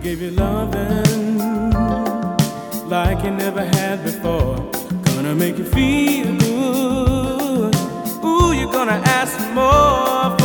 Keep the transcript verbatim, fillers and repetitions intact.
give you loving like you never had before. Gonna make you feel good. Ooh, you're gonna ask for more.